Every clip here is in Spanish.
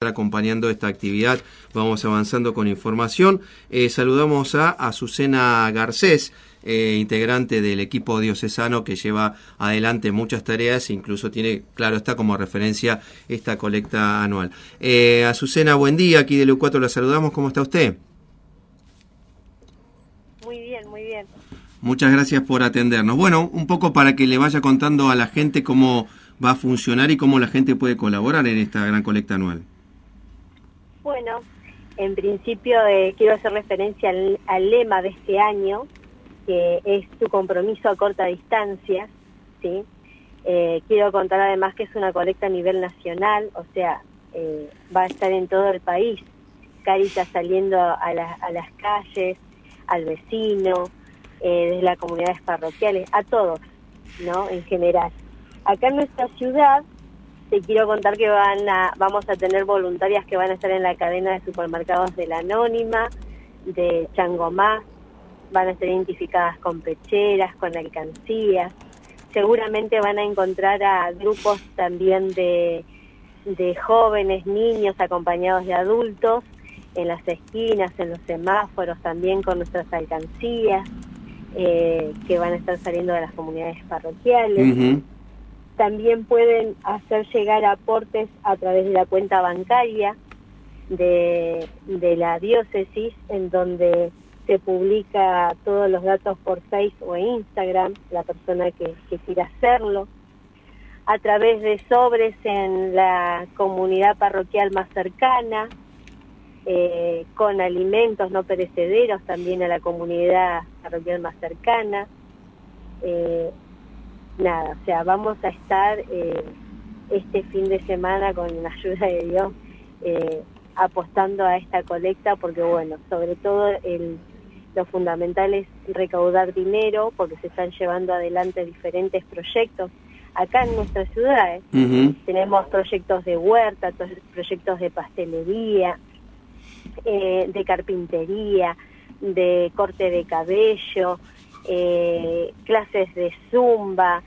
acompañando esta actividad. Vamos avanzando con información. Saludamos a Azucena Garcés, integrante del equipo diocesano que lleva adelante muchas tareas, incluso tiene, claro está, como referencia esta colecta anual. Azucena, buen día, aquí de LU4 la saludamos, ¿cómo está usted? Muy bien, muy bien. Muchas gracias por atendernos. Bueno, un poco para que le vaya contando a la gente cómo va a funcionar y cómo la gente puede colaborar en esta gran colecta anual. Bueno, en principio quiero hacer referencia al lema de este año, que es tu compromiso a corta distancia, ¿sí? Quiero contar además que es una colecta a nivel nacional, o sea, va a estar en todo el país. Cáritas saliendo a las calles, al vecino, desde las comunidades parroquiales, a todos, ¿no? En general. Acá en nuestra ciudad, te quiero contar que vamos a tener voluntarias que van a estar en la cadena de supermercados de La Anónima, de Changomá, van a estar identificadas con pecheras, con alcancías. Seguramente van a encontrar a grupos también de jóvenes, niños acompañados de adultos, en las esquinas, en los semáforos, también con nuestras alcancías, que van a estar saliendo de las comunidades parroquiales. Uh-huh. También pueden hacer llegar aportes a través de la cuenta bancaria de la diócesis, en donde se publica todos los datos por Facebook o Instagram, la persona que quiera hacerlo, a través de sobres en la comunidad parroquial más cercana, con alimentos no perecederos también a la comunidad parroquial más cercana. O sea, vamos a estar este fin de semana, con la ayuda de Dios, apostando a esta colecta, porque bueno, sobre todo lo fundamental es recaudar dinero, porque se están llevando adelante diferentes proyectos acá en nuestra ciudad. Uh-huh. Tenemos proyectos de huerta, proyectos de pastelería, de carpintería, de corte de cabello, clases de zumba,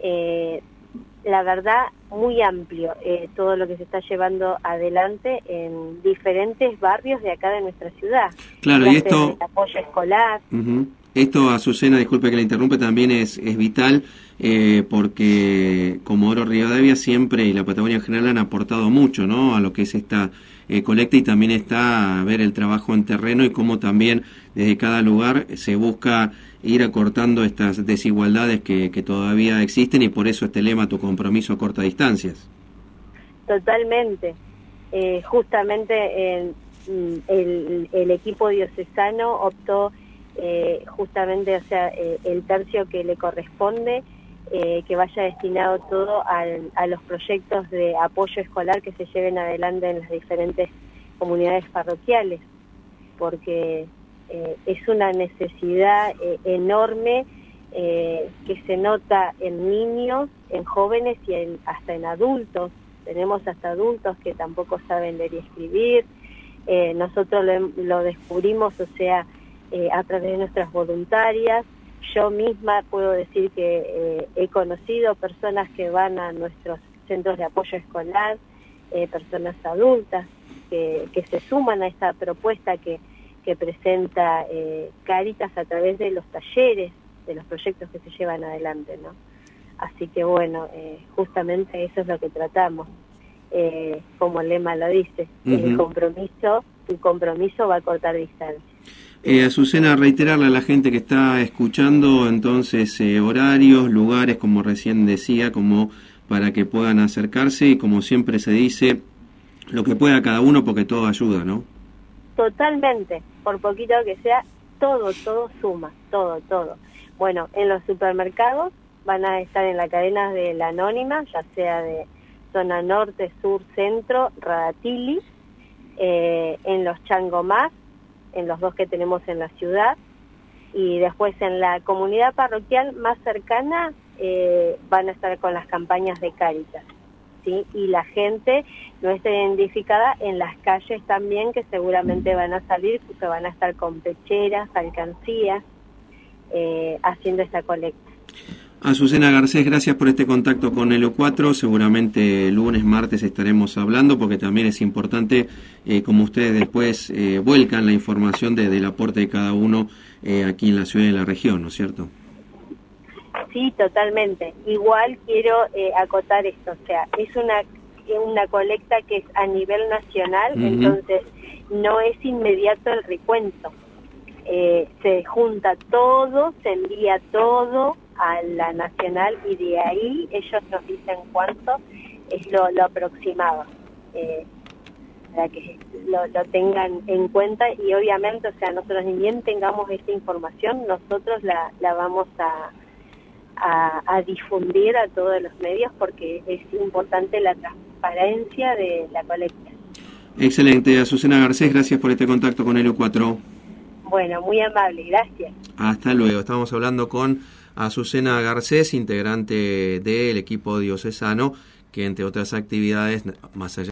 la verdad muy amplio todo lo que se está llevando adelante en diferentes barrios de acá de nuestra ciudad. Claro, clases y esto de apoyo escolar. Uh-huh. Esto, Azucena, disculpe que la interrumpe, también es vital, porque como Oro Rivadavia siempre y la Patagonia en general han aportado mucho, ¿no?, a lo que es esta colecta, y también está a ver el trabajo en terreno y cómo también desde cada lugar se busca ir acortando estas desigualdades que todavía existen, y por eso este lema, tu compromiso a cortas distancias. Totalmente. Justamente el equipo diocesano optó justamente, o sea, el tercio que le corresponde, que vaya destinado todo a los proyectos de apoyo escolar que se lleven adelante en las diferentes comunidades parroquiales, porque es una necesidad enorme que se nota en niños, en jóvenes y hasta en adultos. Tenemos hasta adultos que tampoco saben leer y escribir. Nosotros lo descubrimos, o sea, a través de nuestras voluntarias. Yo misma puedo decir que he conocido personas que van a nuestros centros de apoyo escolar, personas adultas que se suman a esta propuesta que presenta Cáritas a través de los talleres, de los proyectos que se llevan adelante, ¿no? Así que bueno, justamente eso es lo que tratamos, como el lema lo dice, el compromiso, tu compromiso va a cortar distancia. Azucena, reiterarle a la gente que está escuchando entonces horarios, lugares, como recién decía, como para que puedan acercarse, y como siempre se dice, lo que pueda cada uno, porque todo ayuda, ¿no? Totalmente, por poquito que sea, todo suma, todo. Bueno, en los supermercados van a estar en la cadena de La Anónima, ya sea de zona norte, sur, centro, Radatili, en los Changomás, en los dos que tenemos en la ciudad, y después en la comunidad parroquial más cercana van a estar con las campañas de Cáritas, ¿sí? Y la gente no está identificada en las calles también, que seguramente van a salir, porque van a estar con pecheras, alcancías, haciendo esta colecta. Azucena Garcés, gracias por este contacto con Elo 4. Seguramente lunes, martes estaremos hablando, porque también es importante, como ustedes después vuelcan la información del aporte de cada uno aquí en la ciudad y en la región, ¿no es cierto? Sí, totalmente. Igual quiero acotar esto, o sea, es una colecta que es a nivel nacional, entonces no es inmediato el recuento. Se junta todo, se envía todo a la nacional y de ahí ellos nos dicen cuánto es lo aproximado, para que lo tengan en cuenta. Y obviamente, o sea, nosotros ni bien tengamos esta información, nosotros la vamos a difundir a todos los medios, porque es importante la transparencia de la colecta. Excelente, Azucena Garcés, gracias por este contacto con Elo 4. Bueno, muy amable, gracias. Hasta luego. Estamos hablando con Azucena Garcés, integrante del equipo diocesano, que entre otras actividades, más allá